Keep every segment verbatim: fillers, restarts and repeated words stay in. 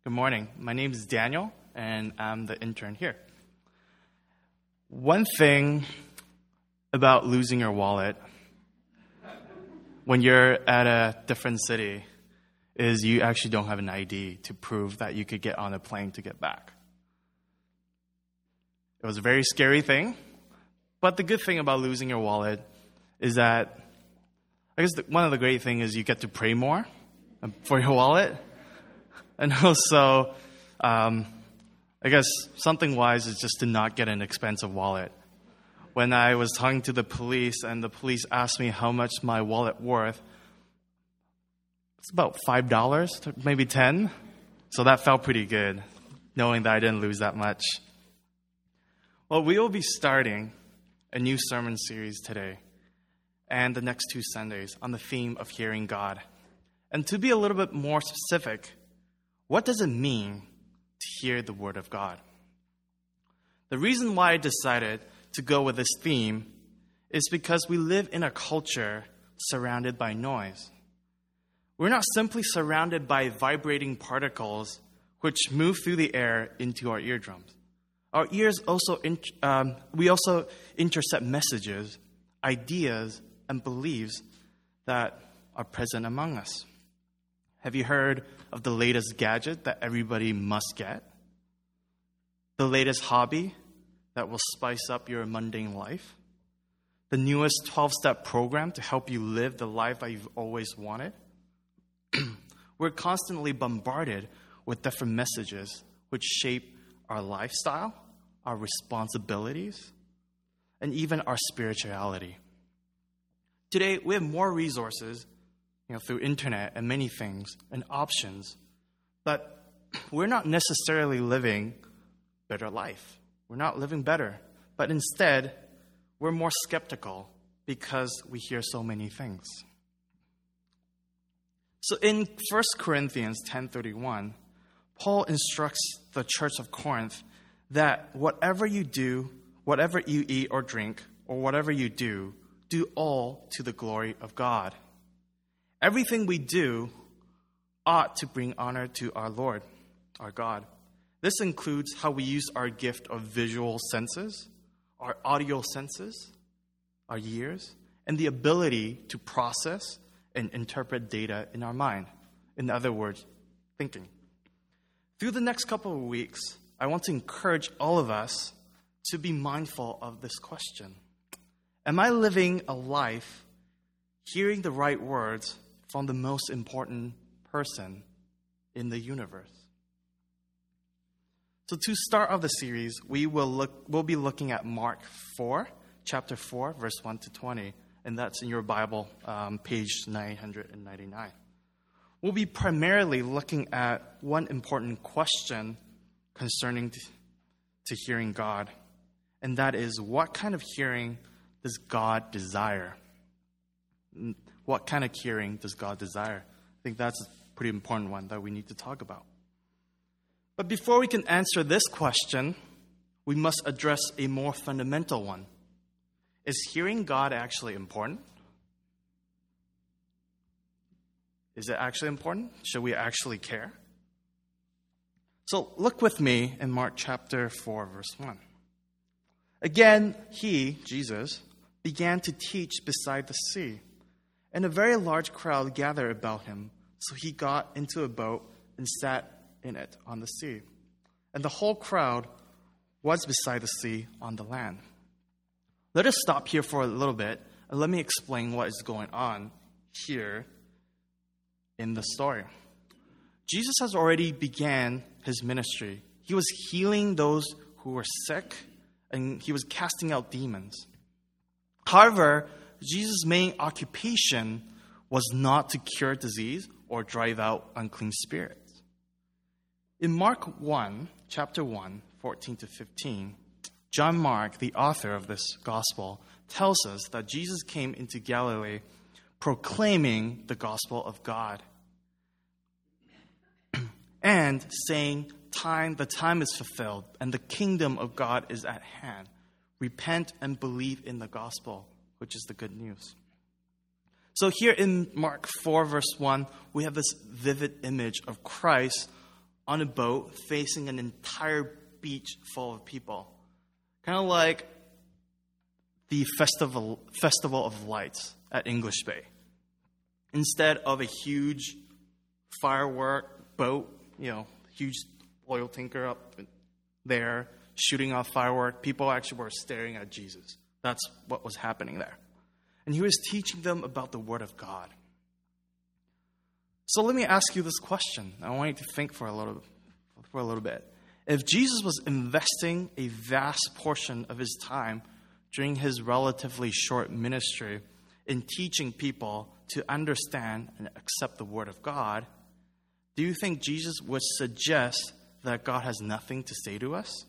Good morning. My name is Daniel, and I'm the intern here. One thing about losing your wallet when you're at a different city is you actually don't have an I D to prove that you could get on a plane to get back. It was a very scary thing, but the good thing about losing your wallet is that I guess the, one of the great things is you get to pray more for your wallet. And also, um, I guess something wise is just to not get an expensive wallet. When I was talking to the police and the police asked me how much my wallet worth, it's about five dollars, maybe ten. So that felt pretty good, knowing that I didn't lose that much. Well, we will be starting a new sermon series today and the next two Sundays on the theme of hearing God. And to be a little bit more specific, what does it mean to hear the Word of God? The reason why I decided to go with this theme is because we live in a culture surrounded by noise. We're not simply surrounded by vibrating particles which move through the air into our eardrums. Our ears also, um, we also intercept messages, ideas, and beliefs that are present among us. Have you heard of the latest gadget that everybody must get? The latest hobby that will spice up your mundane life? The newest twelve-step program to help you live the life that you've always wanted? We're constantly bombarded with different messages which shape our lifestyle, our responsibilities, and even our spirituality. Today, we have more resources, you know, through internet and many things and options, but we're not necessarily living better life. We're not living better, but instead, we're more skeptical because we hear so many things. So in First Corinthians ten thirty-one, Paul instructs the church of Corinth that whatever you do, whatever you eat or drink, or whatever you do, do all to the glory of God. Everything we do ought to bring honor to our Lord, our God. This includes how we use our gift of visual senses, our audio senses, our ears, and the ability to process and interpret data in our mind. In other words, thinking. Through the next couple of weeks, I want to encourage all of us to be mindful of this question. Am I living a life hearing the right words from the most important person in the universe? So to start off the series, we will look we'll be looking at Mark four, chapter four, verse one to twenty, and that's in your Bible, um, page nine ninety-nine. We'll be primarily looking at one important question concerning to, to hearing God, and that is, what kind of hearing does God desire? What kind of hearing does God desire? I think that's a pretty important one that we need to talk about. But before we can answer this question, we must address a more fundamental one. Is hearing God actually important? Is it actually important? Should we actually care? So look with me in Mark chapter four, verse one. Again, he, Jesus, began to teach beside the sea, and a very large crowd gathered about him. So he got into a boat and sat in it on the sea. And the whole crowd was beside the sea on the land. Let us stop here for a little bit, and let me explain what is going on here in the story. Jesus has already began his ministry. He was healing those who were sick, and he was casting out demons. However, Jesus' main occupation was not to cure disease or drive out unclean spirits. In Mark one, chapter one, fourteen to fifteen, John Mark, the author of this gospel, tells us that Jesus came into Galilee proclaiming the gospel of God and saying, "Time, the time is fulfilled and the kingdom of God is at hand. Repent and believe in the gospel," which is the good news. So here in Mark four, verse one, we have this vivid image of Christ on a boat facing an entire beach full of people. Kind of like the festival festival of lights at English Bay. Instead of a huge firework boat, you know, huge oil tanker up there shooting off firework, people actually were staring at Jesus. That's what was happening there. And he was teaching them about the Word of God. So let me ask you this question. I want you to think for a little, for a little bit. If Jesus was investing a vast portion of his time during his relatively short ministry in teaching people to understand and accept the Word of God, do you think Jesus would suggest that God has nothing to say to us?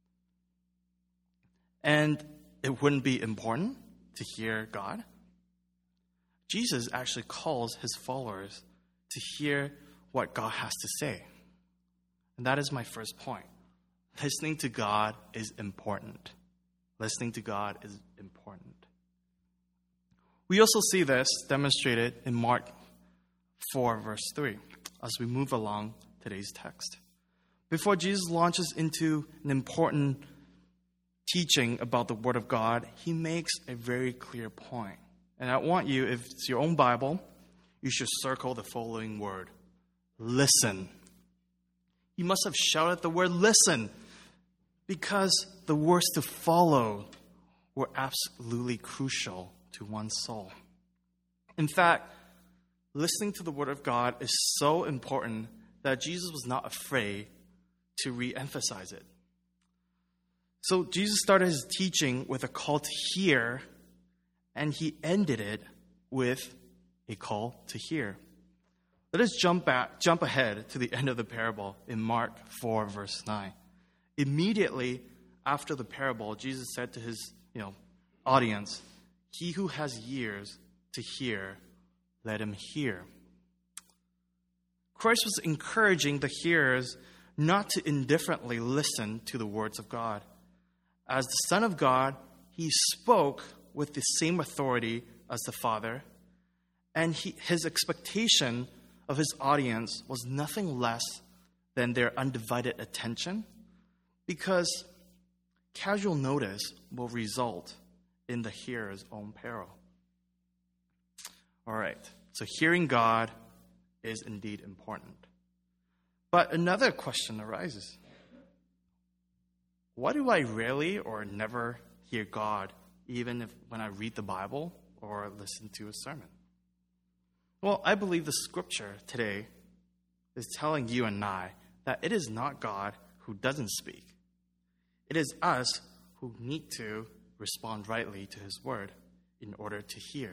And it wouldn't be important to hear God? Jesus actually calls his followers to hear what God has to say. And that is my first point. Listening to God is important. Listening to God is important. We also see this demonstrated in Mark four, verse three, as we move along today's text. Before Jesus launches into an important teaching about the Word of God, he makes a very clear point. And I want you, if it's your own Bible, you should circle the following word: listen. You must have shouted the word listen, because the words to follow were absolutely crucial to one's soul. In fact, listening to the Word of God is so important that Jesus was not afraid to re-emphasize it. So Jesus started his teaching with a call to hear, and he ended it with a call to hear. Let us jump back, jump ahead to the end of the parable in Mark four, verse nine. Immediately after the parable, Jesus said to his, you know, audience, "He who has ears to hear, let him hear." Christ was encouraging the hearers not to indifferently listen to the words of God. As the Son of God, he spoke with the same authority as the Father, and he, his expectation of his audience was nothing less than their undivided attention, because casual notice will result in the hearer's own peril. All right, so hearing God is indeed important. But another question arises. Why do I rarely or never hear God, even if when I read the Bible or listen to a sermon? Well, I believe the scripture today is telling you and I that it is not God who doesn't speak. It is us who need to respond rightly to his word in order to hear.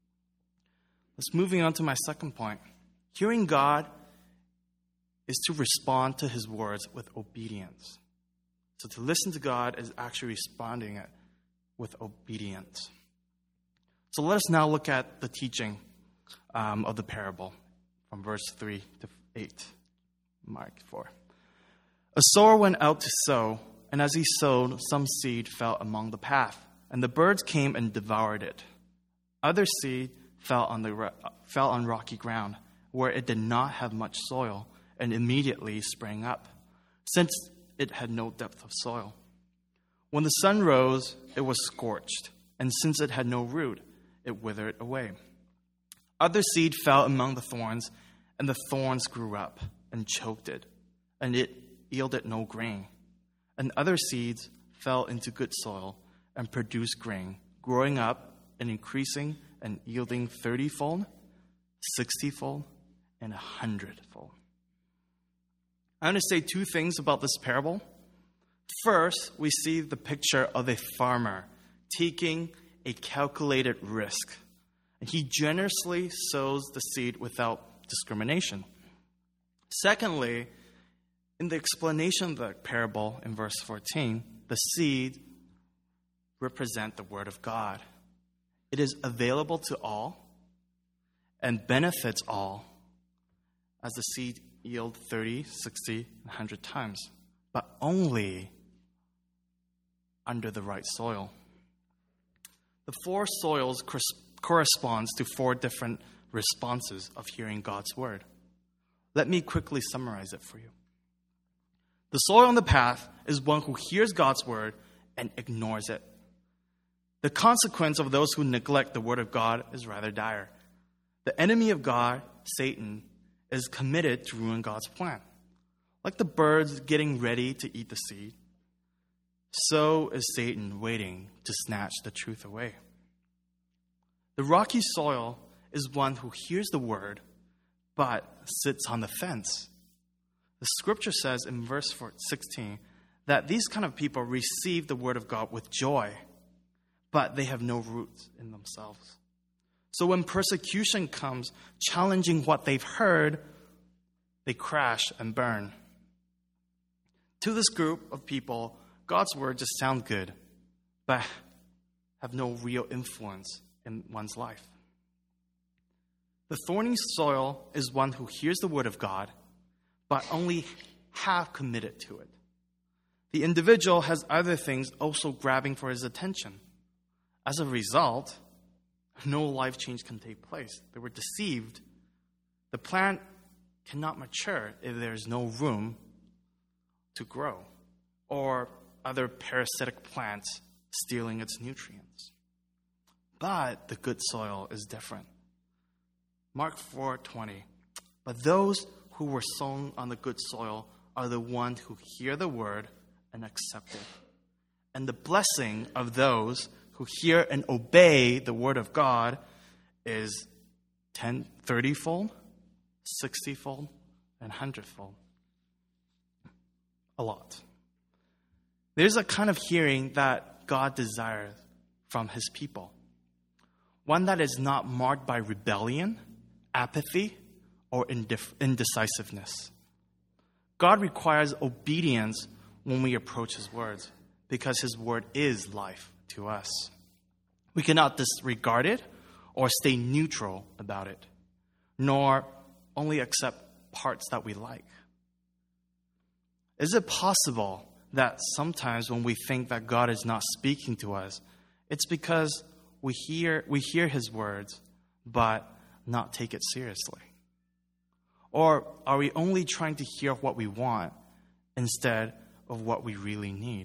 Let's moving on to my second point. Hearing God is to respond to his words with obedience. So to listen to God is actually responding it with obedience. So let us now look at the teaching um, of the parable from verse three to eight, Mark four. A sower went out to sow, and as he sowed, some seed fell among the path, and the birds came and devoured it. Other seed fell on the fell on rocky ground, where it did not have much soil, and immediately sprang up, since it had no depth of soil. When the sun rose, it was scorched, and since it had no root, it withered away. Other seed fell among the thorns, and the thorns grew up and choked it, and it yielded no grain. And other seeds fell into good soil and produced grain, growing up and increasing and yielding thirty-fold, sixty-fold, and a hundredfold. I'm going to say two things about this parable. First, we see the picture of a farmer taking a calculated risk. And he generously sows the seed without discrimination. Secondly, in the explanation of the parable in verse fourteen, the seed represent the word of God. It is available to all and benefits all, as the seed yield thirty, sixty, and one hundred times, but only under the right soil. The four soils corresponds to four different responses of hearing God's word. Let me quickly summarize it for you. The soil on the path is one who hears God's word and ignores it. The consequence of those who neglect the word of God is rather dire. The enemy of God, Satan, is committed to ruin God's plan. Like the birds getting ready to eat the seed, so is Satan waiting to snatch the truth away. The rocky soil is one who hears the word, but sits on the fence. The scripture says in verse sixteen that these kind of people receive the word of God with joy, but they have no roots in themselves. So when persecution comes, challenging what they've heard, they crash and burn. To this group of people, God's word just sound good, but have no real influence in one's life. The thorny soil is one who hears the word of God, but only half committed to it. The individual has other things also grabbing for his attention. As a result, no life change can take place. They were deceived. The plant cannot mature if there is no room to grow, or other parasitic plants stealing its nutrients. But the good soil is different. Mark four twenty. But those who were sown on the good soil are the ones who hear the word and accept it. And the blessing of those who hear and obey the word of God is ten, thirty-fold, sixty-fold, and one hundred-fold. A lot. There's a kind of hearing that God desires from his people. One that is not marked by rebellion, apathy, or indif- indecisiveness. God requires obedience when we approach his words, because his word is life to us. We cannot disregard it or stay neutral about it, nor only accept parts that we like. Is it possible that sometimes when we think that God is not speaking to us, it's because we hear we hear his words, but not take it seriously? Or are we only trying to hear what we want instead of what we really need?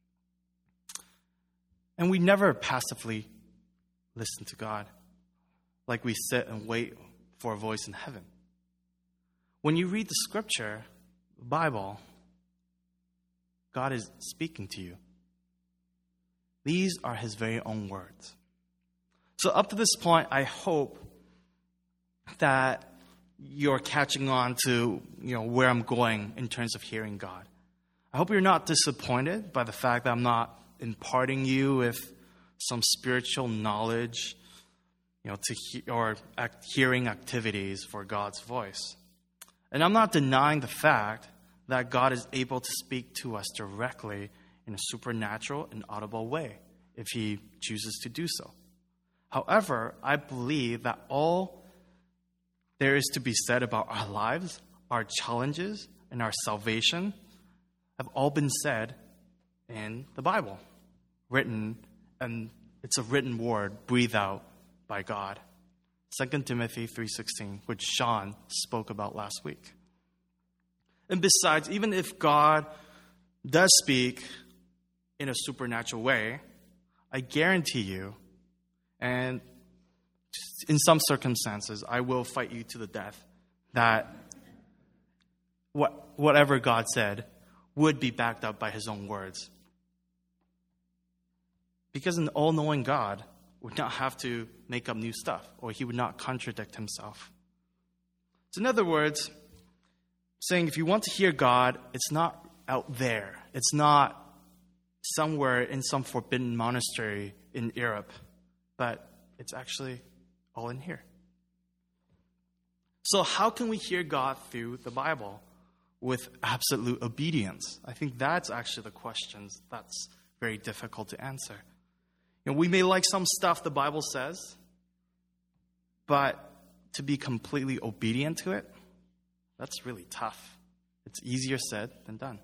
And we never passively listen to God, like we sit and wait for a voice in heaven. When you read the scripture, the Bible, God is speaking to you. These are his very own words. So up to this point, I hope that you're catching on to, you know, where I'm going in terms of hearing God. I hope you're not disappointed by the fact that I'm not imparting you with some spiritual knowledge, you know, to he- or act- hearing activities for God's voice. And I'm not denying the fact that God is able to speak to us directly in a supernatural and audible way if he chooses to do so. However, I believe that all there is to be said about our lives, our challenges, and our salvation have all been said in the Bible, written, and it's a written word breathed out by God. Second Timothy three sixteen, which Sean spoke about last week. And besides, even if God does speak in a supernatural way, I guarantee you, and in some circumstances, I will fight you to the death, that what, whatever God said would be backed up by his own words. Because an all-knowing God would not have to make up new stuff, or he would not contradict himself. So in other words, saying if you want to hear God, it's not out there. It's not somewhere in some forbidden monastery in Europe, but it's actually all in here. So how can we hear God through the Bible with absolute obedience? I think that's actually the question that's very difficult to answer. You know, we may like some stuff the Bible says, but to be completely obedient to it, that's really tough. It's easier said than done.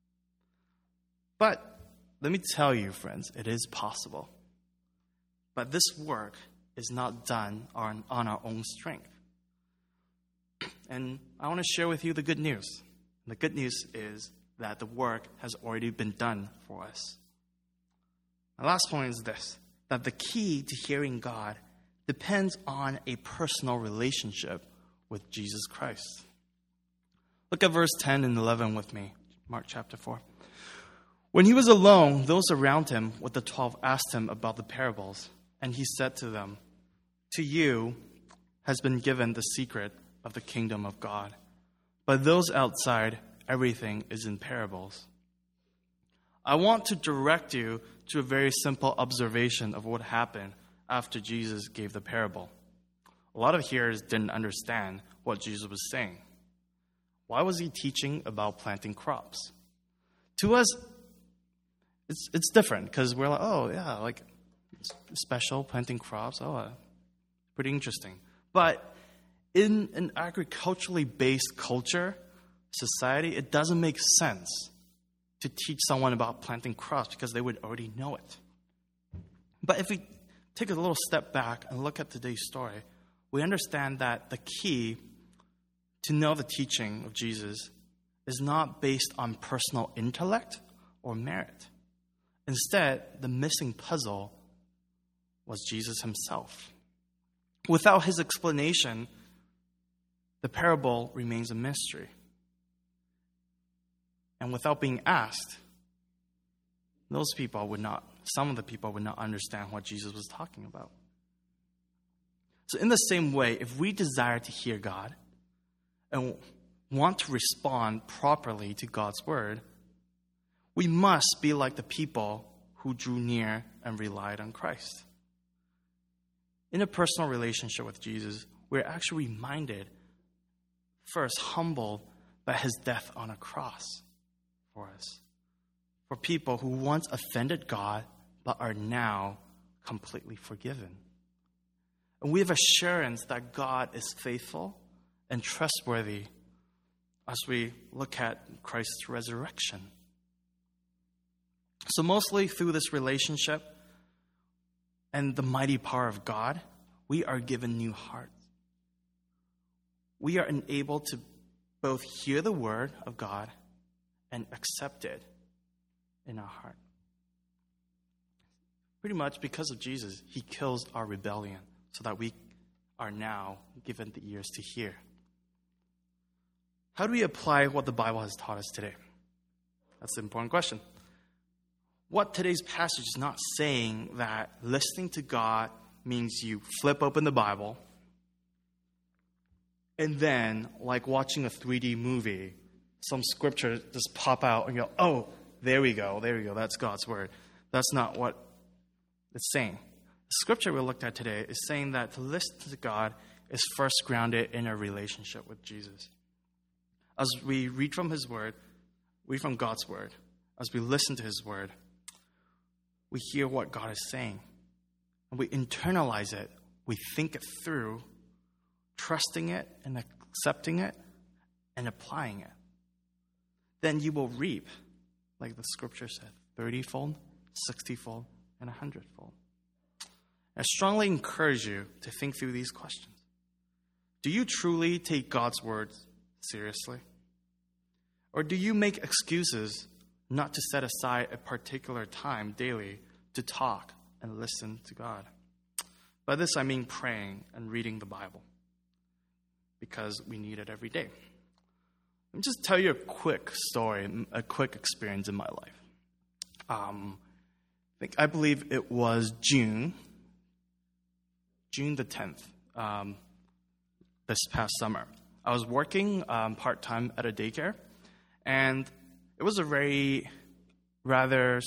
But let me tell you, friends, it is possible. But this work is not done on, on our own strength. And I want to share with you the good news. The good news is that the work has already been done for us. My last point is this, that the key to hearing God depends on a personal relationship with Jesus Christ. Look at verse ten and eleven with me, Mark chapter four. When he was alone, those around him with the twelve asked him about the parables, and he said to them, "To you has been given the secret of the kingdom of God, but those outside, everything is in parables." I want to direct you to a very simple observation of what happened after Jesus gave the parable. A lot of hearers didn't understand what Jesus was saying. Why was he teaching about planting crops? To us, it's it's different because we're like, oh, yeah, like special planting crops. Oh, uh, pretty interesting. But in an agriculturally based culture, society, it doesn't make sense to teach someone about planting crops because they would already know it. But if we take a little step back and look at today's story, we understand that the key to know the teaching of Jesus is not based on personal intellect or merit. Instead, the missing puzzle was Jesus himself. Without his explanation, the parable remains a mystery. And without being asked, those people would not, some of the people would not understand what Jesus was talking about. So in the same way, if we desire to hear God and want to respond properly to God's word, we must be like the people who drew near and relied on Christ. In a personal relationship with Jesus, we're actually reminded, first, humbled by his death on a cross for us. For people who once offended God, but are now completely forgiven. And we have assurance that God is faithful and trustworthy as we look at Christ's resurrection. So mostly through this relationship and the mighty power of God, we are given new hearts. We are enabled to both hear the word of God and accept it in our heart. Pretty much because of Jesus, he kills our rebellion so that we are now given the ears to hear. How do we apply what the Bible has taught us today? That's the important question. What today's passage is not saying that listening to God means you flip open the Bible and then, like watching a three D movie, some scripture just pop out and you go, oh, there we go, there we go, that's God's word. That's not what it's saying. The scripture we looked at today is saying that to listen to God is first grounded in a relationship with Jesus. As we read from his word, read from God's word, as we listen to his word, we hear what God is saying. And we internalize it. We think it through, trusting it and accepting it and applying it. Then you will reap, like the scripture said, thirty-fold, sixty-fold, and one hundred-fold. I strongly encourage you to think through these questions. Do you truly take God's word seriously? Or do you make excuses not to set aside a particular time daily to talk and listen to God? By this I mean praying and reading the Bible, because we need it every day. Let me just tell you a quick story, a quick experience in my life. Um, I think I believe it was June, June the tenth, um, this past summer. I was working um, part-time at a daycare, and it was a very rather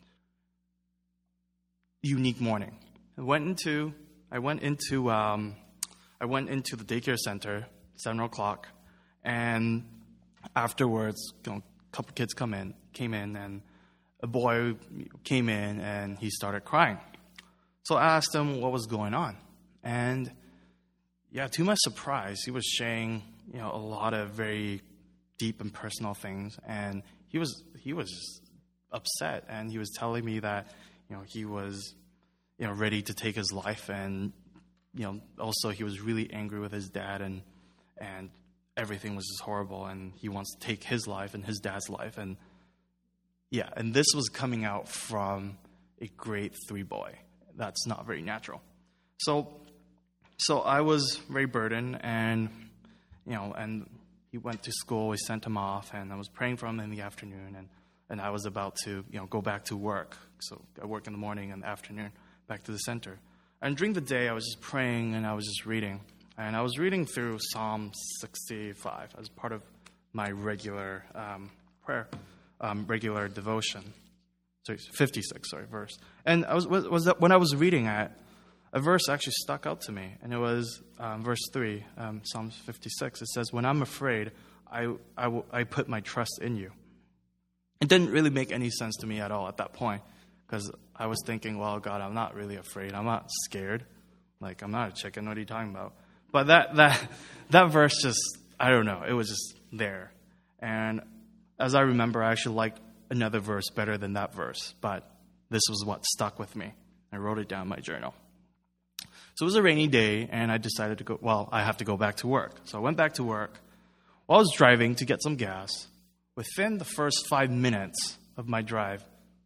unique morning. I went into I went into um, I went into the daycare center, seven o'clock, and afterwards, you know, a couple kids come in, came in, and a boy came in and he started crying. So I asked him what was going on, and yeah, to my surprise, he was sharing, you know, a lot of very deep and personal things, and he was he was upset, and he was telling me that, you know, he was, you know, ready to take his life, and, you know, also he was really angry with his dad, and and everything was just horrible, and he wants to take his life and his dad's life. And yeah, and this was coming out from a grade three boy. That's not very natural. So, so I was very burdened, and, you know, and he went to school, we sent him off, and I was praying for him in the afternoon, and, and I was about to, you know, go back to work. So I work in the morning and the afternoon, back to the center. And during the day, I was just praying, and I was just reading. And I was reading through Psalm sixty-five as part of my regular um, prayer, um, regular devotion. So fifty-six, sorry, verse. And I was, was, was that when I was reading it, a verse actually stuck out to me, and it was um, verse three, um, Psalm fifty-six. It says, "When I'm afraid, I, I, will, I put my trust in you." It didn't really make any sense to me at all at that point, because I was thinking, well, God, I'm not really afraid. I'm not scared. Like, I'm not a chicken. What are you talking about? But that that that verse just, I don't know, it was just there. And as I remember, I actually liked another verse better than that verse, but this was what stuck with me. I wrote it down in my journal. So it was a rainy day, and I decided to go, well, I have to go back to work. So I went back to work. While I was driving to get some gas, within the first five minutes of my drive,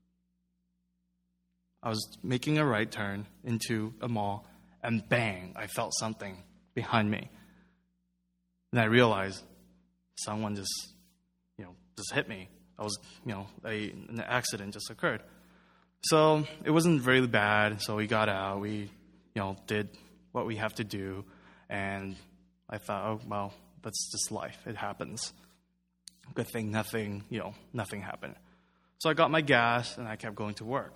I was making a right turn into a mall, and bang, I felt something behind me. And I realized someone just, you know, just hit me. I was, you know, a, an accident just occurred. So it wasn't very bad. So we got out. We, you know, did what we have to do. And I thought, oh, well, that's just life. It happens. Good thing nothing, you know, nothing happened. So I got my gas, and I kept going to work.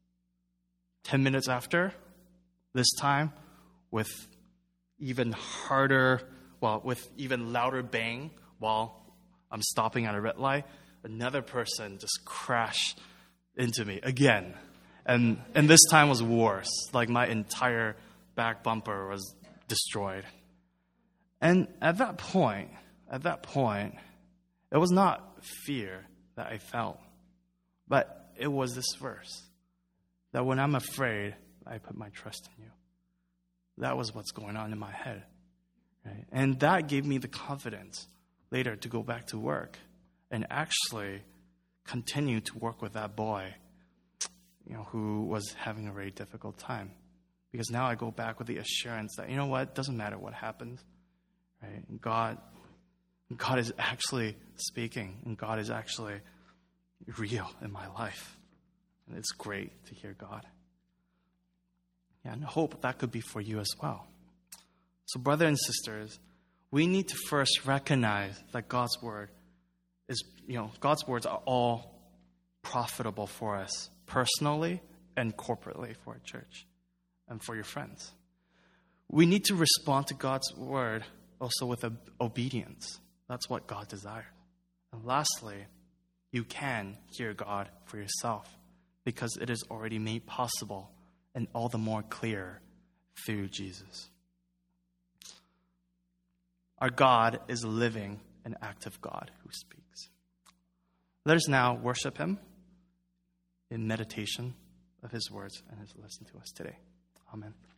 Ten minutes after, this time, with even harder, well, with even louder bang while I'm stopping at a red light, another person just crashed into me again. And and this time was worse. Like, my entire back bumper was destroyed. And at that point, at that point, it was not fear that I felt, but it was this verse, that when I'm afraid, I put my trust in you. That was what's going on in my head. Right? And that gave me the confidence later to go back to work and actually continue to work with that boy, you know, who was having a very difficult time. Because now I go back with the assurance that, you know what, it doesn't matter what happens. Right? God, God is actually speaking, and God is actually real in my life. And it's great to hear God. Yeah, and I hope that could be for you as well. So, brothers and sisters, we need to first recognize that God's word is, you know, God's words are all profitable for us personally and corporately for our church and for your friends. We need to respond to God's word also with obedience. That's what God desires. And lastly, you can hear God for yourself because it is already made possible and all the more clear through Jesus. Our God is a living and active God who speaks. Let us now worship him in meditation of his words and his listen to us today. Amen.